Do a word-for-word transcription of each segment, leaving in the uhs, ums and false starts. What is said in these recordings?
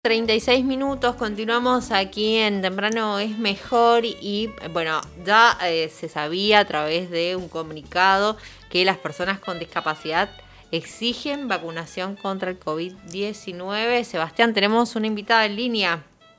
treinta y seis minutos, continuamos aquí en Temprano es Mejor y bueno, ya eh, se sabía a través de un comunicado que las personas con discapacidad exigen vacunación contra el COVID diecinueve. Sebastián, tenemos una invitada en línea.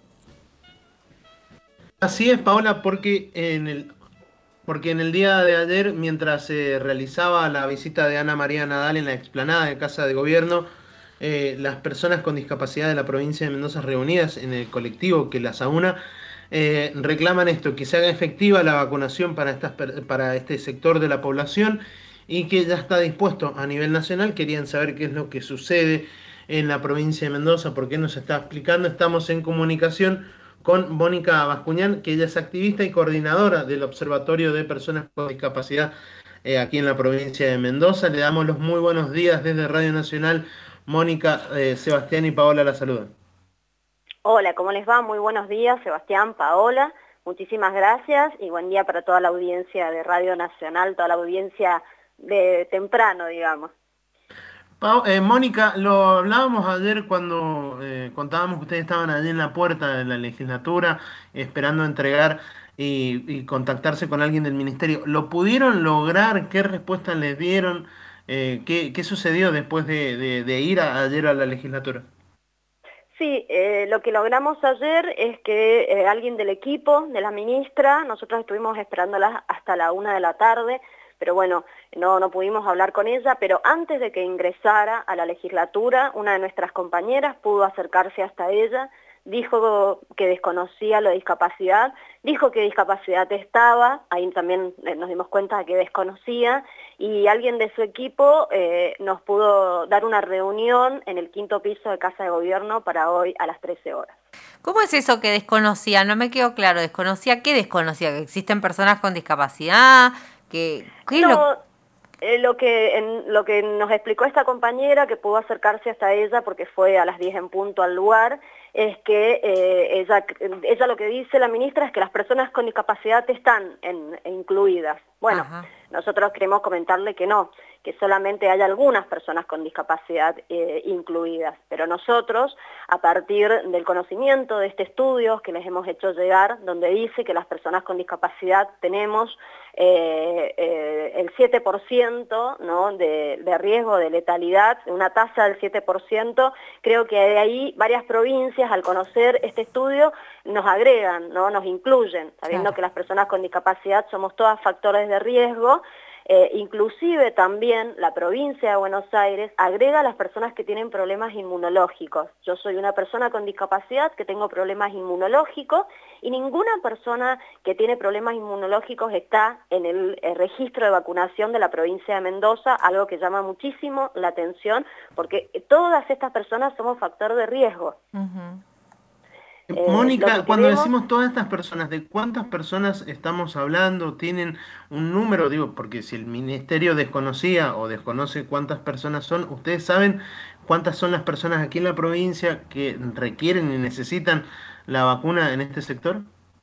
Así es, Paola, porque en el, porque en el día de ayer, mientras se realizaba la visita de Ana María Nadal en la explanada de Casa de Gobierno, eh, las personas con discapacidad de la provincia de Mendoza reunidas en el colectivo que las aúna, eh, reclaman esto, que se haga efectiva la vacunación para, estas, per- para este sector de la población y que ya está dispuesto a nivel nacional. Querían saber qué es lo que sucede en la provincia de Mendoza, por qué nos está explicando. Estamos en comunicación con Mónica Bascuñán, que ella es activista y coordinadora del Observatorio de Personas con Discapacidad eh, aquí en la provincia de Mendoza. Le damos los muy buenos días desde Radio Nacional. Mónica, eh, Sebastián y Paola la saludan. Hola, ¿cómo les va? Muy buenos días, Sebastián, Paola. Muchísimas gracias y buen día para toda la audiencia de Radio Nacional, toda la audiencia de temprano, digamos. Pau- eh, Mónica, lo hablábamos ayer cuando eh, contábamos que ustedes estaban allí en la puerta de la legislatura esperando entregar y, y contactarse con alguien del ministerio. ¿Lo pudieron lograr? ¿Qué respuesta les dieron? Eh, ¿qué, qué sucedió después de, de- de ir a- ayer a la legislatura? Sí, eh, lo que logramos ayer es que eh, alguien del equipo, de la ministra, nosotros estuvimos esperándola hasta la una de la tarde, pero bueno, no, no pudimos hablar con ella, pero antes de que ingresara a la legislatura, una de nuestras compañeras pudo acercarse hasta ella, dijo que desconocía la discapacidad, dijo que discapacidad estaba, ahí también eh, nos dimos cuenta de que desconocía, y alguien de su equipo eh, nos pudo dar una reunión en el quinto piso de Casa de Gobierno para hoy a las trece horas. ¿Cómo es eso que desconocía? No me quedó claro. ¿Desconocía qué desconocía? ¿Que existen personas con discapacidad? ¿Qué, qué es lo...? No, eh, lo, que, en, lo que nos explicó esta compañera, que pudo acercarse hasta ella porque fue a las diez en punto al lugar, es que eh, ella, ella lo que dice la ministra es que las personas con discapacidad están en, incluidas. Bueno, Ajá. nosotros queremos comentarle que no, que solamente hay algunas personas con discapacidad eh, incluidas, pero nosotros, a partir del conocimiento de este estudio que les hemos hecho llegar, donde dice que las personas con discapacidad tenemos eh, eh, el siete por ciento, ¿no? de, de riesgo de letalidad, una tasa del siete por ciento, creo que de ahí varias provincias, al conocer este estudio, nos agregan, ¿no? Nos incluyen, sabiendo Claro. que las personas con discapacidad somos todas factores de riesgo. Eh, inclusive también la provincia de Buenos Aires agrega a las personas que tienen problemas inmunológicos. Yo soy una persona con discapacidad que tengo problemas inmunológicos y ninguna persona que tiene problemas inmunológicos está en el, el registro de vacunación de la provincia de Mendoza, algo que llama muchísimo la atención porque todas estas personas somos factor de riesgo. Uh-huh. Eh, lo que Mónica, cuando queremos... decimos todas estas personas, ¿de cuántas personas estamos hablando? ¿Tienen un número? Digo, porque si el ministerio desconocía o desconoce cuántas personas son, ¿ustedes saben cuántas son las personas aquí en la provincia que requieren y necesitan la vacuna en este sector?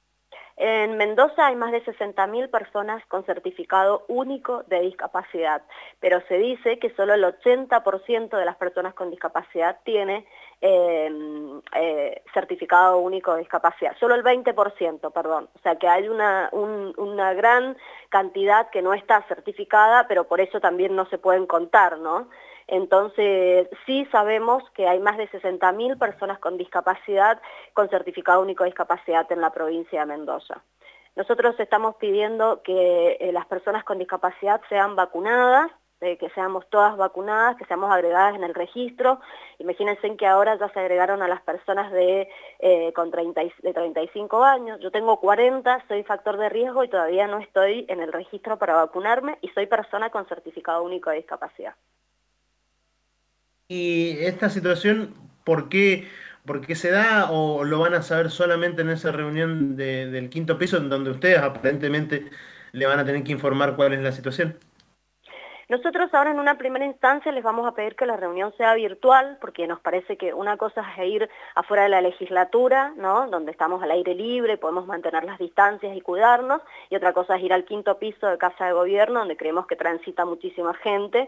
En Mendoza hay más de sesenta mil personas con certificado único de discapacidad, pero se dice que solo el ochenta por ciento de las personas con discapacidad tiene eh, eh, certificado único de discapacidad, solo el veinte por ciento, perdón. O sea que hay una, un, una gran cantidad que no está certificada, pero por eso también no se pueden contar, ¿no? Entonces, sí sabemos que hay más de sesenta mil personas con discapacidad, con certificado único de discapacidad en la provincia de Mendoza. Nosotros estamos pidiendo que eh, las personas con discapacidad sean vacunadas, eh, que seamos todas vacunadas, que seamos agregadas en el registro. Imagínense que ahora ya se agregaron a las personas de, eh, con treinta, de treinta y cinco años. Yo tengo cuarenta, soy factor de riesgo y todavía no estoy en el registro para vacunarme y soy persona con certificado único de discapacidad. Y esta situación, ¿por qué, por qué se da o lo van a saber solamente en esa reunión de- del quinto piso, en donde ustedes aparentemente le van a tener que informar cuál es la situación? Nosotros ahora en una primera instancia les vamos a pedir que la reunión sea virtual, porque nos parece que una cosa es ir afuera de la legislatura, ¿no? Donde estamos al aire libre, podemos mantener las distancias y cuidarnos, y otra cosa es ir al quinto piso de Casa de Gobierno, donde creemos que transita muchísima gente.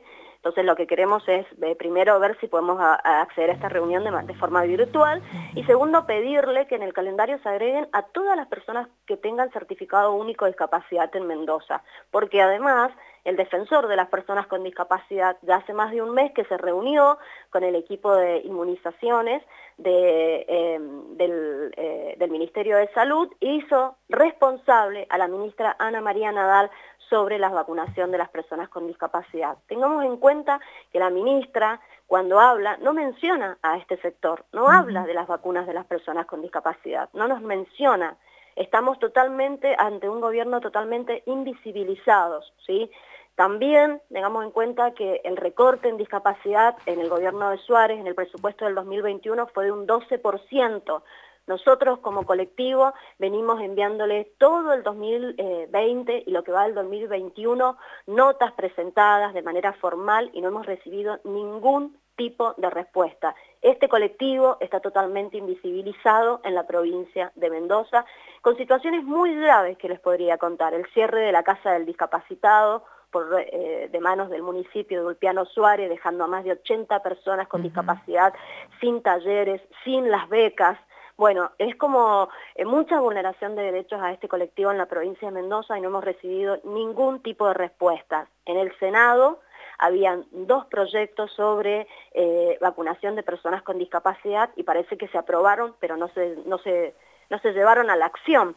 Entonces lo que queremos es eh, primero ver si podemos a, a acceder a esta reunión de, de forma virtual y segundo pedirle que en el calendario se agreguen a todas las personas que tengan certificado único de discapacidad en Mendoza, porque además el defensor de las personas con discapacidad ya hace más de un mes que se reunió con el equipo de inmunizaciones de, eh, del, eh, del Ministerio de Salud e hizo responsable a la ministra Ana María Nadal sobre la vacunación de las personas con discapacidad. Tengamos en cuenta que la ministra, cuando habla, no menciona a este sector, no habla de las vacunas de las personas con discapacidad, no nos menciona. Estamos totalmente ante un gobierno totalmente invisibilizados, ¿sí? También tengamos en cuenta que el recorte en discapacidad en el gobierno de Suárez, en el presupuesto del dos mil veintiuno, fue de un doce por ciento. Nosotros como colectivo venimos enviándole todo el dos mil veinte y lo que va del dos mil veintiuno notas presentadas de manera formal y no hemos recibido ningún tipo de respuesta. Este colectivo está totalmente invisibilizado en la provincia de Mendoza, con situaciones muy graves que les podría contar. El cierre de la Casa del Discapacitado por, eh, de manos del municipio de Ulpiano Suárez, dejando a más de ochenta personas con uh-huh. discapacidad, sin talleres, sin las becas. Bueno, es como eh, mucha vulneración de derechos a este colectivo en la provincia de Mendoza y no hemos recibido ningún tipo de respuestas. En el Senado habían dos proyectos sobre eh, vacunación de personas con discapacidad y parece que se aprobaron, pero no se, no se, no se llevaron a la acción.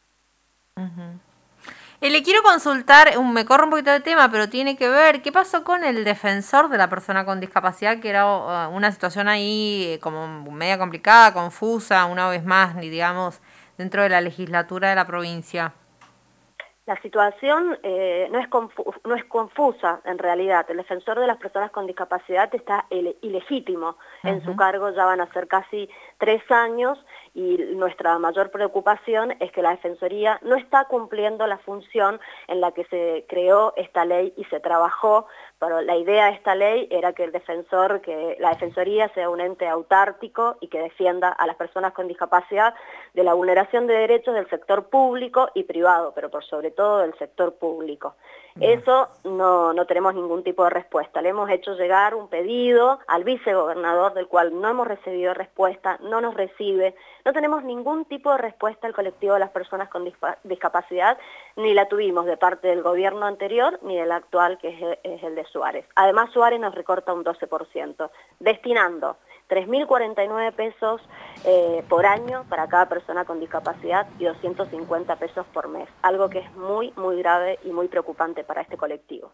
Uh-huh. Eh, le quiero consultar, un, me corro un poquito de tema, pero tiene que ver, ¿qué pasó con el defensor de la persona con discapacidad? Que era uh, una situación ahí eh, como media complicada, confusa, una vez más, digamos, dentro de la legislatura de la provincia. La situación eh, no, es confu- no es confusa en realidad. El defensor de las personas con discapacidad está ele- ilegítimo uh-huh. en su cargo, ya van a ser casi tres años y nuestra mayor preocupación es que la Defensoría no está cumpliendo la función en la que se creó esta ley y se trabajó, pero la idea de esta ley era que el defensor, que la Defensoría sea un ente autárquico y que defienda a las personas con discapacidad de la vulneración de derechos del sector público y privado, pero por sobre todo del sector público. Eso no, no tenemos ningún tipo de respuesta. Le hemos hecho llegar un pedido al vicegobernador del cual no hemos recibido respuesta, no nos recibe, no tenemos ningún tipo de respuesta al colectivo de las personas con dispa- discapacidad, ni la tuvimos de parte del gobierno anterior ni del actual, que es, es el de Suárez. Además, Suárez nos recorta un doce por ciento, destinando tres mil cuarenta y nueve pesos eh, por año para cada persona con discapacidad y doscientos cincuenta pesos por mes, algo que es muy, muy grave y muy preocupante para este colectivo.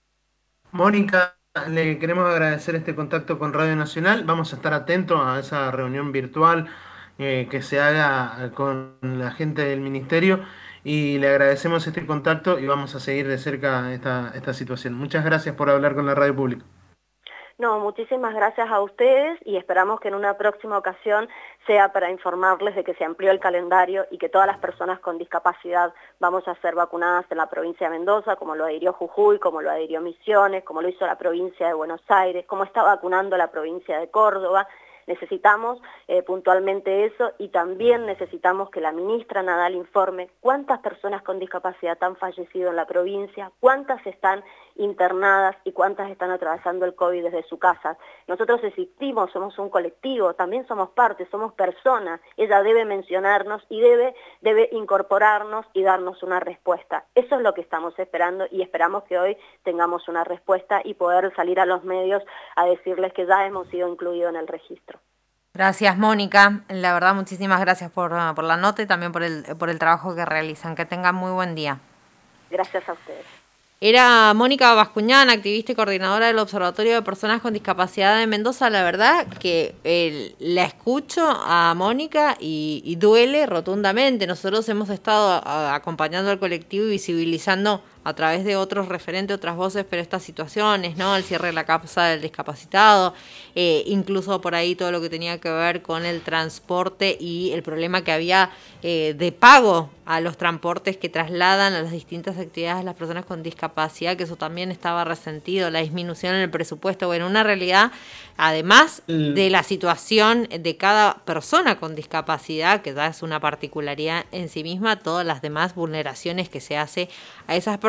Mónica, le queremos agradecer este contacto con Radio Nacional. Vamos a estar atentos a esa reunión virtual eh, que se haga con la gente del Ministerio y le agradecemos este contacto y vamos a seguir de cerca esta, esta situación. Muchas gracias por hablar con la radio pública. No, muchísimas gracias a ustedes y esperamos que en una próxima ocasión sea para informarles de que se amplió el calendario y que todas las personas con discapacidad vamos a ser vacunadas en la provincia de Mendoza, como lo adhirió Jujuy, como lo adhirió Misiones, como lo hizo la provincia de Buenos Aires, como está vacunando la provincia de Córdoba. Necesitamos eh, puntualmente eso y también necesitamos que la ministra Nadal informe cuántas personas con discapacidad han fallecido en la provincia, cuántas están internadas y cuántas están atravesando el COVID desde su casa. Nosotros existimos, somos un colectivo, también somos parte, somos personas. Ella debe mencionarnos y debe, debe incorporarnos y darnos una respuesta. Eso es lo que estamos esperando y esperamos que hoy tengamos una respuesta y poder salir a los medios a decirles que ya hemos sido incluidos en el registro. Gracias, Mónica. La verdad, muchísimas gracias por, por la nota y también por el, por el trabajo que realizan. Que tengan muy buen día. Gracias a ustedes. Era Mónica Bascuñán, activista y coordinadora del Observatorio de Personas con Discapacidad de Mendoza. La verdad que eh, la escucho a Mónica y, y duele rotundamente. Nosotros hemos estado a, acompañando al colectivo y visibilizando a través de otros referentes, otras voces, pero estas situaciones, ¿no? El cierre de la casa del discapacitado, eh, incluso por ahí todo lo que tenía que ver con el transporte y el problema que había eh, de pago a los transportes que trasladan a las distintas actividades de las personas con discapacidad, que eso también estaba resentido, la disminución en el presupuesto. Bueno, una realidad, además de la situación de cada persona con discapacidad, que ya es una particularidad en sí misma, todas las demás vulneraciones que se hace a esas personas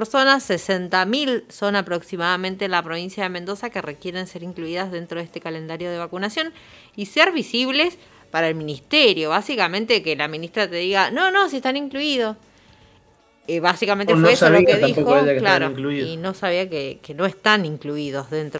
personas, sesenta mil son aproximadamente en la provincia de Mendoza que requieren ser incluidas dentro de este calendario de vacunación y ser visibles para el ministerio. Básicamente que la ministra te diga, no, no, si están incluidos. Eh, básicamente o fue no eso lo que sabía dijo, tampoco ella que claro, estaban incluidos. y no sabía que, que no están incluidos dentro